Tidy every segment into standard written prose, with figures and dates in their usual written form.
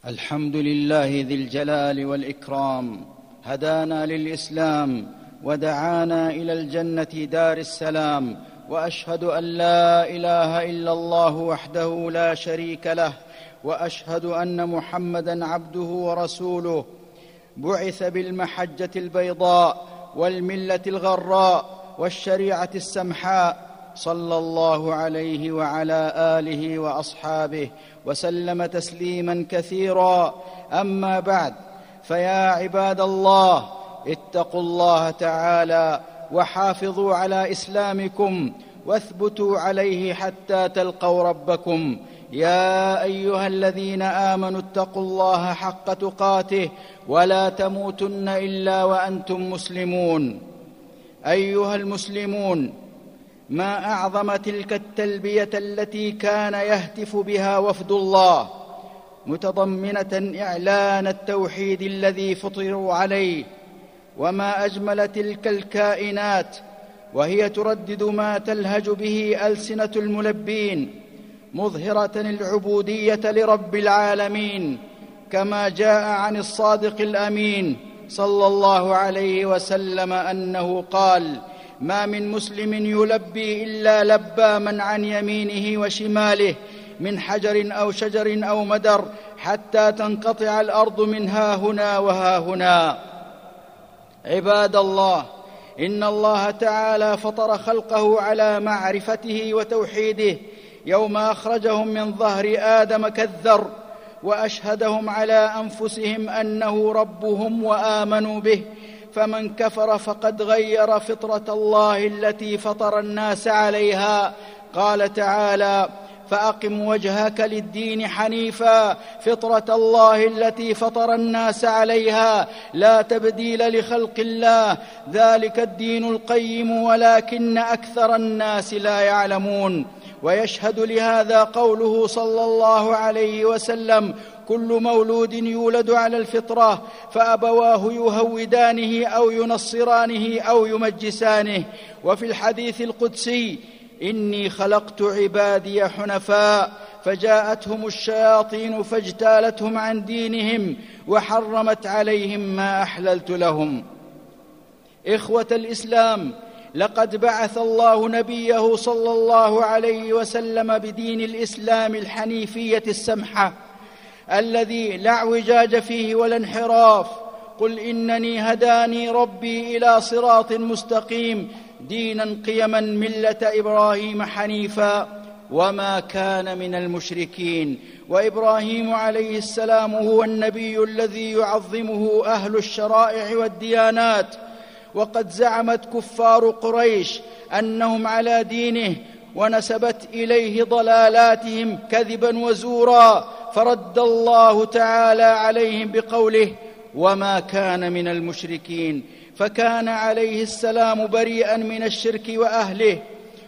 الحمد لله ذي الجلال والإكرام، هدانا للإسلام ودعانا إلى الجنة دار السلام، وأشهد أن لا إله إلا الله وحده لا شريك له، وأشهد أن محمدًا عبده ورسوله، بعث بالمحجة البيضاء والملة الغراء والشريعة السمحاء، صلى الله عليه وعلى آله وأصحابه وسلم تسليماً كثيراً. أما بعد، فيا عباد الله، اتقوا الله تعالى وحافظوا على إسلامكم واثبتوا عليه حتى تلقوا ربكم. يا أيها الذين آمنوا اتقوا الله حق تقاته ولا تموتن إلا وأنتم مسلمون. أيها المسلمون، ما أعظم تلك التلبية التي كان يهتف بها وفد الله، متضمنة إعلان التوحيد الذي فطروا عليه، وما أجمل تلك الكائنات وهي تردد ما تلهج به ألسنة الملبين، مظهرة العبودية لرب العالمين، كما جاء عن الصادق الأمين صلى الله عليه وسلم أنه قال: ما من مسلم يلبي إلا لبى من عن يمينه وشماله من حجر أو شجر أو مدر، حتى تنقطع الأرض من ها هنا وها هنا. عباد الله، إن الله تعالى فطر خلقه على معرفته وتوحيده يوم أخرجهم من ظهر آدم كالذر، وأشهدهم على أنفسهم أنه ربهم وآمنوا به، فمن كفر فقد غير فطرة الله التي فطر الناس عليها. قال تعالى: فأقم وجهك للدين حنيفا فطرة الله التي فطر الناس عليها لا تبديل لخلق الله، ذلك الدين القيم ولكن أكثر الناس لا يعلمون. ويشهد لهذا قوله صلى الله عليه وسلم: كل مولود يولد على الفطرة، فأبواه يهودانه أو ينصرانه أو يمجسانه. وفي الحديث القدسي: إني خلقت عبادي حنفاء، فجاءتهم الشياطين فاجتالتهم عن دينهم وحرمت عليهم ما أحللت لهم. إخوة الإسلام، لقد بعث الله نبيه صلى الله عليه وسلم بدين الإسلام الحنيفية السمحة الذي لا اعوجاج فيه ولا انحراف. قل إنني هداني ربي إلى صراط مستقيم دينا قيما ملة إبراهيم حنيفا وما كان من المشركين. وإبراهيم عليه السلام هو النبي الذي يعظمه أهل الشرائع والديانات، وقد زعمت كفار قريش أنهم على دينه، ونسبت إليه ضلالاتهم كذبا وزورا، فرد الله تعالى عليهم بقوله: وما كان من المشركين، فكان عليه السلام بريئا من الشرك وأهله.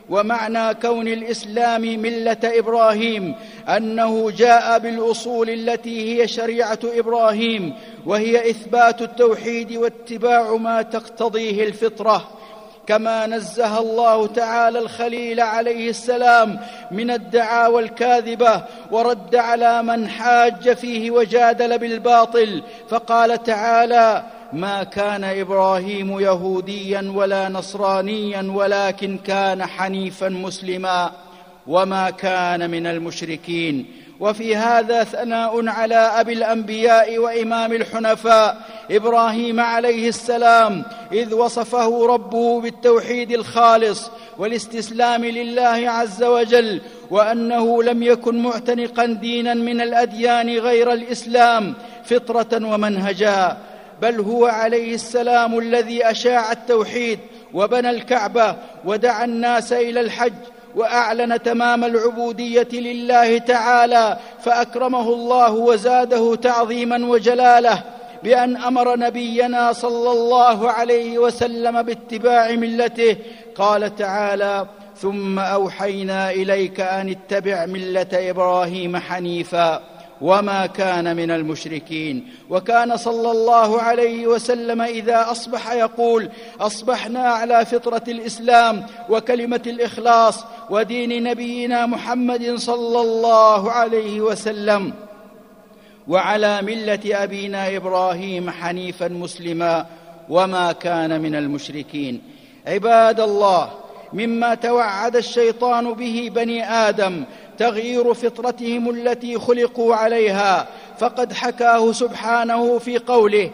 ومعنى كون الإسلام ملة إبراهيم أنه جاء بالأصول التي هي شريعة إبراهيم، وهي إثبات التوحيد واتباع ما تقتضيه الفطرة. كما نزه الله تعالى الخليل عليه السلام من الدعاوى الكاذبة، ورد على من حاج فيه وجادل بالباطل، فقال تعالى: ما كان إبراهيم يهوديا ولا نصرانيا ولكن كان حنيفا مسلما وما كان من المشركين. وفي هذا ثناء على أبي الأنبياء وإمام الحنفاء إبراهيم عليه السلام، إذ وصفه ربه بالتوحيد الخالص والاستسلام لله عز وجل، وأنه لم يكن معتنقا دينا من الأديان غير الإسلام فطرة ومنهجا، بل هو عليه السلام الذي أشاع التوحيد وبنى الكعبة ودعا الناس إلى الحج، وأعلن تمام العبودية لله تعالى، فأكرمه الله وزاده تعظيما وجلاله بأن أمر نبينا صلى الله عليه وسلم باتباع ملته. قال تعالى: ثم أوحينا إليك أن اتبع ملة إبراهيم حنيفا وما كان من المشركين. وكان صلى الله عليه وسلم إذا أصبح يقول: أصبحنا على فطرة الإسلام وكلمة الإخلاص ودين نبينا محمد صلى الله عليه وسلم. وعلى ملة أبينا إبراهيم حنيفا مسلما وما كان من المشركين. عباد الله، مما توعد الشيطان به بني آدم تغيير فطرتهم التي خلقوا عليها، فقد حكاه سبحانه في قوله: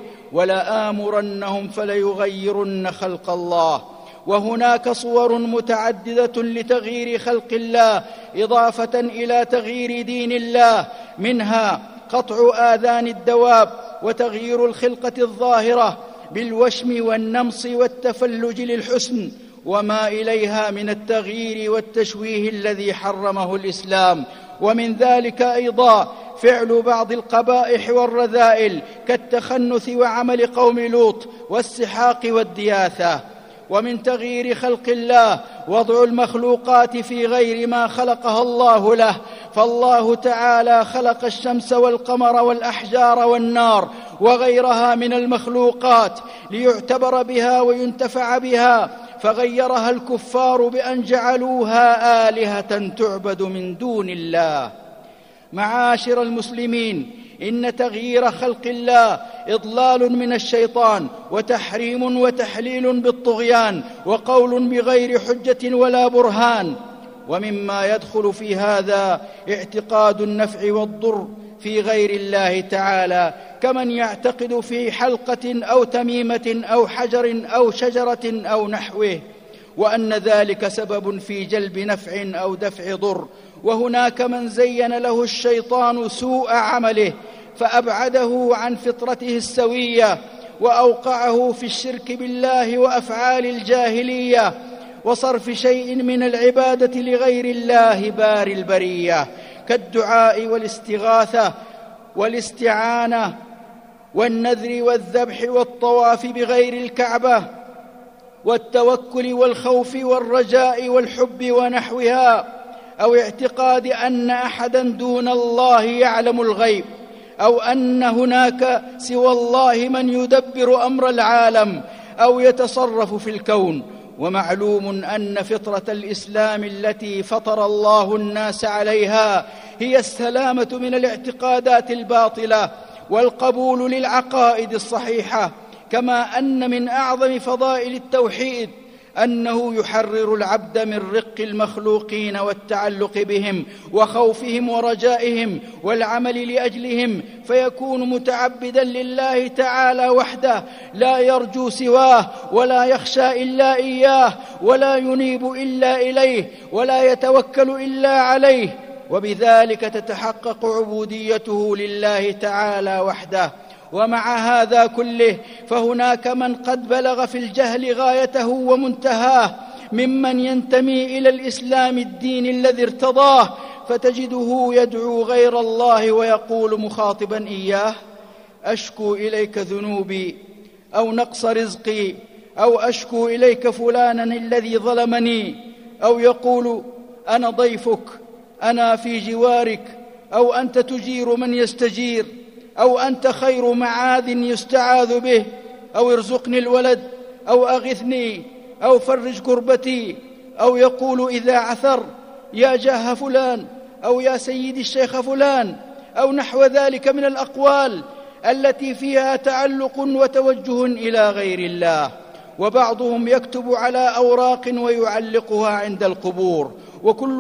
ولآمرنهم فليغيرن خلق الله. وهناك صور متعددة لتغيير خلق الله إضافة إلى تغيير دين الله، منها قطع آذان الدواب وتغيير الخلقة الظاهرة بالوشم والنمص والتفلج للحسن، وما إليها من التغيير والتشويه الذي حرمه الإسلام. ومن ذلك أيضا فعل بعض القبائح والرذائل كالتخنث وعمل قوم لوط والسحاق والدياثة. ومن تغيير خلق الله وضع المخلوقات في غير ما خلقها الله له، فالله تعالى خلق الشمس والقمر والأحجار والنار وغيرها من المخلوقات ليعتبر بها وينتفع بها، فغيرها الكفار بأن جعلوها آلهة تعبد من دون الله. معاشر المسلمين، إن تغيير خلق الله إضلال من الشيطان وتحريم وتحليل بالطغيان وقول بغير حجة ولا برهان. ومما يدخل في هذا اعتقاد النفع والضر في غير الله تعالى، كمن يعتقد في حلقة أو تميمة أو حجر أو شجرة أو نحوه، وأن ذلك سبب في جلب نفع أو دفع ضر. وهناك من زين له الشيطان سوء عمله فأبعده عن فطرته السوية وأوقعه في الشرك بالله وأفعال الجاهلية وصرف شيء من العبادة لغير الله باري البرية، كالدعاء والاستغاثة والاستعانة والنذر والذبح والطواف بغير الكعبة والتوكل والخوف والرجاء والحب ونحوها، أو اعتقاد أن أحدا دون الله يعلم الغيب، أو أن هناك سوى الله من يدبر أمر العالم أو يتصرف في الكون. ومعلوم أن فطرة الإسلام التي فطر الله الناس عليها هي السلامة من الاعتقادات الباطلة والقبول للعقائد الصحيحة، كما أن من أعظم فضائل التوحيد أنه يحرر العبد من رق المخلوقين والتعلق بهم وخوفهم ورجائهم والعمل لأجلهم، فيكون متعبدا لله تعالى وحده لا يرجو سواه ولا يخشى إلا إياه ولا ينيب إلا إليه ولا يتوكل إلا عليه، وبذلك تتحقق عبوديته لله تعالى وحده. ومع هذا كله فهناك من قد بلغ في الجهل غايته ومنتهاه ممن ينتمي إلى الإسلام الدين الذي ارتضاه، فتجده يدعو غير الله ويقول مخاطبا إياه: أشكو إليك ذنوبي أو نقص رزقي، أو أشكو إليك فلانا الذي ظلمني، أو يقول: أنا ضيفك، أنا في جوارك، أو أنت تجير من يستجير، أو أنت خير معاذ يستعاذ به، أو ارزقني الولد، أو أغثني، أو فرج كربتي، أو يقول إذا عثر: يا جاه فلان، أو يا سيدي الشيخ فلان، أو نحو ذلك من الأقوال التي فيها تعلق وتوجه إلى غير الله. وبعضهم يكتب على أوراق ويعلقها عند القبور. وكل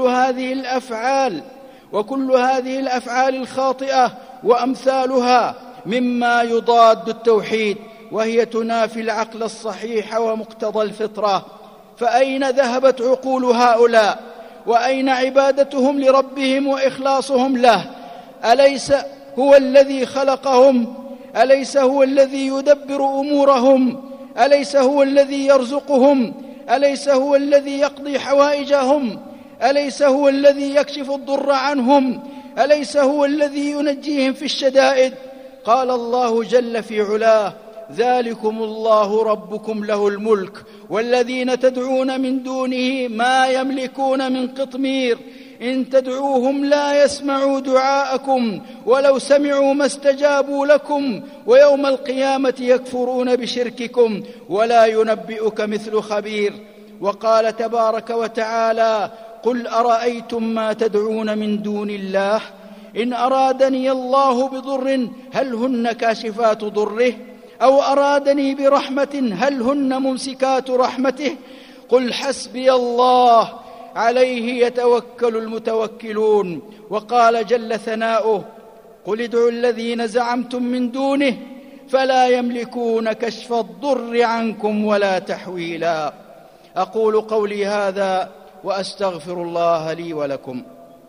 هذه الأفعال الخاطئة وأمثالها مما يضاد التوحيد، وهي تنافي العقل الصحيح ومقتضى الفطرة. فأين ذهبت عقول هؤلاء؟ وأين عبادتهم لربهم وإخلاصهم له؟ أليس هو الذي خلقهم؟ أليس هو الذي يدبر أمورهم؟ أليس هو الذي يرزقهم؟ أليس هو الذي يقضي حوائجهم؟ أليس هو الذي يكشف الضر عنهم؟ أليس هو الذي ينجيهم في الشدائد؟ قال الله جل في علاه: ذلكم الله ربكم له الملك والذين تدعون من دونه ما يملكون من قطمير إن تدعوهم لا يسمعوا دعاءكم ولو سمعوا ما استجابوا لكم ويوم القيامة يكفرون بشرككم ولا ينبئك مثل خبير. وقال تبارك وتعالى: قل أرأيتم ما تدعون من دون الله إن أرادني الله بضر هل هن كاشفات ضره، أو أرادني برحمة هل هن ممسكات رحمته؟ قل حسبي الله عليه يتوكل المتوكلون. وقال جل ثناؤه: قل ادعوا الذين زعمتم من دونه فلا يملكون كشف الضر عنكم ولا تحويلا. أقول قولي هذا وأستغفر الله لي ولكم.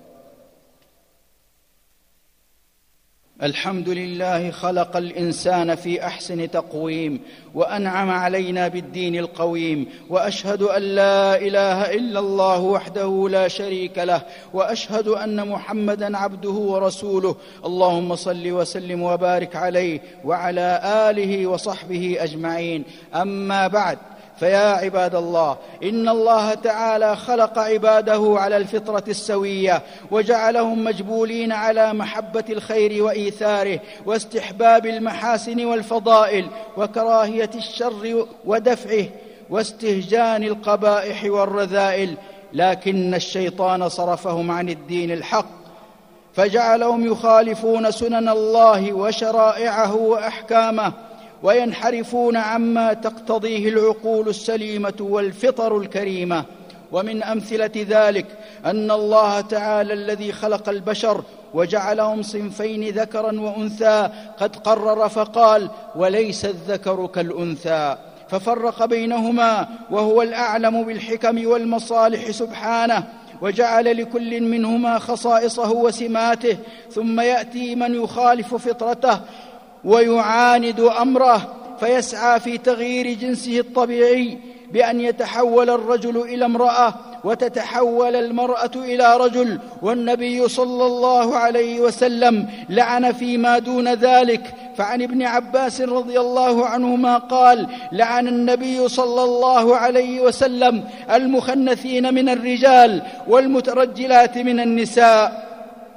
الحمد لله خلق الإنسان في أحسن تقويم وأنعم علينا بالدين القويم، وأشهد أن لا إله إلا الله وحده لا شريك له، وأشهد أن محمدًا عبده ورسوله. اللهم صل وسلم وبارك عليه وعلى آله وصحبه أجمعين. أما بعد، فيا عباد الله، إن الله تعالى خلق عباده على الفطرة السوية، وجعلهم مجبولين على محبة الخير وإيثاره، واستحباب المحاسن والفضائل، وكراهية الشر ودفعه، واستهجان القبائح والرذائل. لكن الشيطان صرفهم عن الدين الحق، فجعلهم يخالفون سنن الله وشرائعه وأحكامه، وينحرفون عما تقتضيه العقول السليمة والفطر الكريمة. ومن أمثلة ذلك أن الله تعالى الذي خلق البشر وجعلهم صنفين ذكرا وأنثى قد قرر فقال: وليس الذكر كالأنثى، ففرق بينهما، وهو الأعلم بالحكم والمصالح سبحانه، وجعل لكل منهما خصائصه وسماته. ثم يأتي من يخالف فطرته ويعاند أمره، فيسعى في تغيير جنسه الطبيعي بأن يتحول الرجل إلى امرأة وتتحول المرأة إلى رجل. والنبي صلى الله عليه وسلم لعن فيما دون ذلك. فعن ابن عباس رضي الله عنهما قال: لعن النبي صلى الله عليه وسلم المخنثين من الرجال والمترجلات من النساء.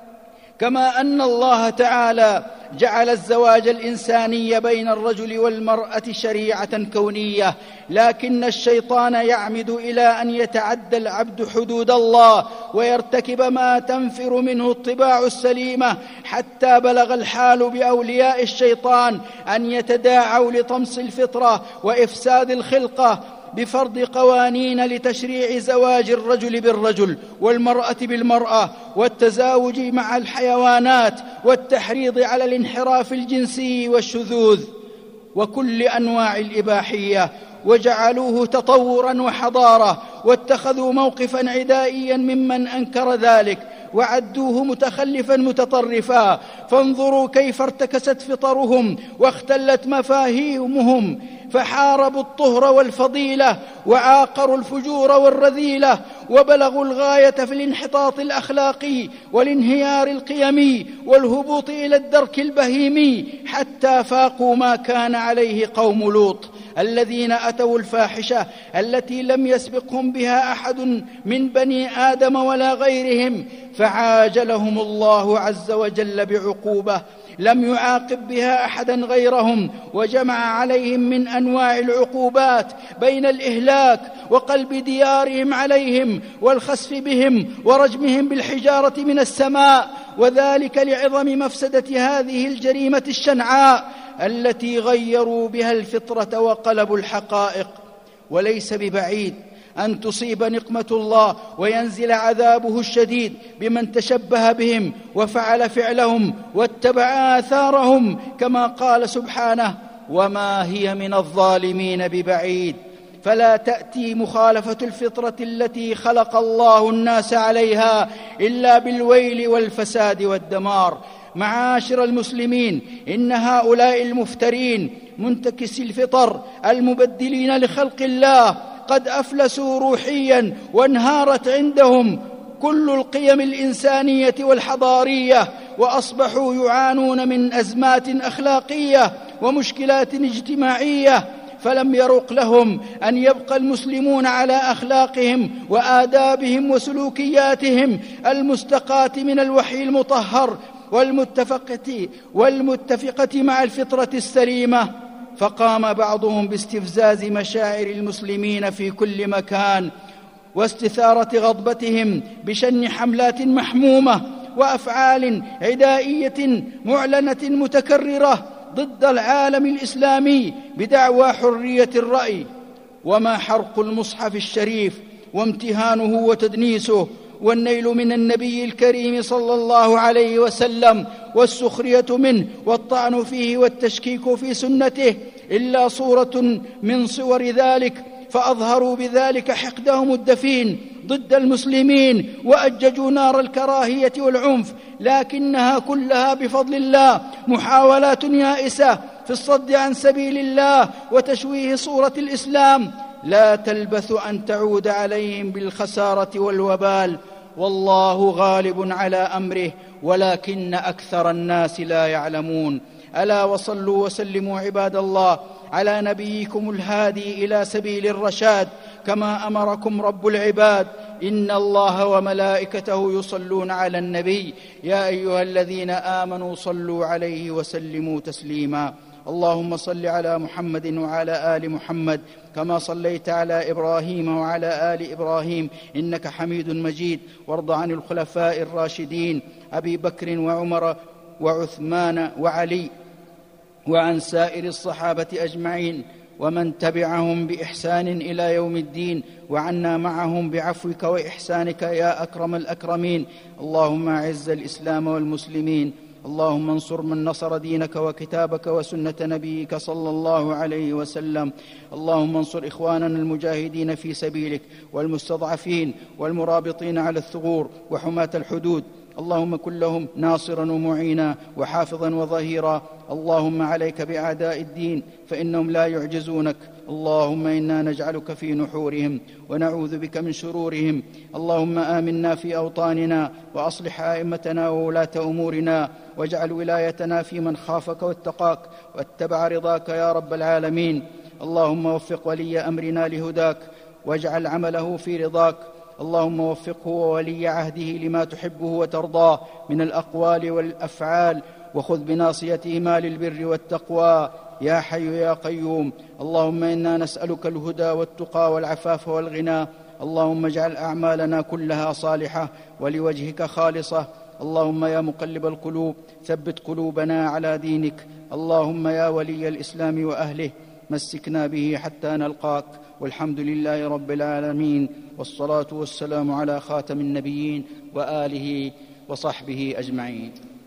كما أن الله تعالى جعل الزواج الإنساني بين الرجل والمرأة شريعة كونية، لكن الشيطان يعمد إلى أن يتعدى العبد حدود الله ويرتكب ما تنفر منه الطباع السليمة، حتى بلغ الحال بأولياء الشيطان أن يتداعوا لطمس الفطرة وإفساد الخلقة بفرض قوانين لتشريع زواج الرجل بالرجل والمرأة بالمرأة، والتزاوج مع الحيوانات، والتحريض على الانحراف الجنسي والشذوذ وكل أنواع الإباحية، وجعلوه تطورا وحضارة، واتخذوا موقفا عدائيا ممن أنكر ذلك، وعدوه متخلفا متطرفا. فانظروا كيف ارتكست فطرهم واختلت مفاهيمهم، فحاربوا الطهر والفضيلة، وعاقروا الفجور والرذيلة، وبلغوا الغاية في الانحطاط الأخلاقي والانهيار القيمي والهبوط إلى الدرك البهيمي، حتى فاقوا ما كان عليه قوم لوط الذين أتوا الفاحشة التي لم يسبقهم بها أحد من بني آدم ولا غيرهم، فعاجلهم الله عز وجل بعقوبة لم يعاقب بها أحدا غيرهم، وجمع عليهم من أنواع العقوبات بين الإهلاك وقلب ديارهم عليهم والخسف بهم ورجمهم بالحجارة من السماء، وذلك لعظم مفسدة هذه الجريمة الشنعاء التي غيروا بها الفطرة وقلبوا الحقائق. وليس ببعيد أن تصيب نقمة الله وينزل عذابه الشديد بمن تشبه بهم وفعل فعلهم واتبع آثارهم، كما قال سبحانه: وما هي من الظالمين ببعيد. فلا تأتي مخالفة الفطرة التي خلق الله الناس عليها إلا بالويل والفساد والدمار. معاشر المسلمين، إن هؤلاء المفترين منتكسي الفطر المبدلين لخلق الله قد أفلسوا روحيا، وانهارت عندهم كل القيم الإنسانية والحضارية، وأصبحوا يعانون من أزمات أخلاقية ومشكلات اجتماعية، فلم يرق لهم أن يبقى المسلمون على أخلاقهم وآدابهم وسلوكياتهم المستقاة من الوحي المطهر والمتفقة مع الفطرة السليمة. فقام بعضهم باستفزاز مشاعر المسلمين في كل مكان واستثارة غضبتهم بشن حملات محمومة وأفعال عدائية معلنة متكررة ضد العالم الإسلامي بدعوى حرية الرأي. وما حرق المصحف الشريف وامتهانه وتدنيسه والنيل من النبي الكريم صلى الله عليه وسلم والسخرية منه والطعن فيه والتشكيك في سنته إلا صورة من صور ذلك، فأظهروا بذلك حقدهم الدفين ضد المسلمين وأججوا نار الكراهية والعنف، لكنها كلها بفضل الله محاولات يائسة في الصد عن سبيل الله وتشويه صورة الإسلام لا تلبث أن تعود عليهم بالخسارة والوبال. والله غالب على أمره ولكن أكثر الناس لا يعلمون. ألا وصلوا وسلموا عباد الله على نبيكم الهادي إلى سبيل الرشاد كما أمركم رب العباد. إن الله وملائكته يصلون على النبي يا أيها الذين آمنوا صلوا عليه وسلموا تسليما. اللهم صل على محمد وعلى آل محمد كما صليت على إبراهيم وعلى آل إبراهيم إنك حميد مجيد. وارض عن الخلفاء الراشدين أبي بكر وعمر وعثمان وعلي وعن سائر الصحابة أجمعين ومن تبعهم بإحسان إلى يوم الدين، وعنا معهم بعفوك وإحسانك يا أكرم الأكرمين. اللهم أعز الإسلام والمسلمين، اللهم انصر من نصر دينك وكتابك وسنة نبيك صلى الله عليه وسلم. اللهم انصر إخواننا المجاهدين في سبيلك والمستضعفين والمرابطين على الثغور وحماة الحدود. اللهم كن لهم ناصرا ومعينا وحافظا وظهيرا. اللهم عليك بأعداء الدين فإنهم لا يعجزونك. اللهم إنا نجعلك في نحورهم ونعوذ بك من شرورهم. اللهم آمنا في أوطاننا وأصلح أئمتنا وولاة أمورنا، واجعل ولايتنا في من خافك واتقاك واتبع رضاك يا رب العالمين. اللهم وفق ولي أمرنا لهداك واجعل عمله في رضاك. اللهم وفقه وولي عهده لما تحبه وترضاه من الأقوال والأفعال، وخذ بناصيتهما للبر والتقوى يا حي يا قيوم. اللهم إنا نسألك الهدى والتقى والعفاف والغنى. اللهم اجعل أعمالنا كلها صالحة ولوجهك خالصة. اللهم يا مقلب القلوب ثبت قلوبنا على دينك. اللهم يا ولي الإسلام وأهله مسكنا به حتى نلقاك. والحمد لله رب العالمين، والصلاة والسلام على خاتم النبيين وآله وصحبه أجمعين.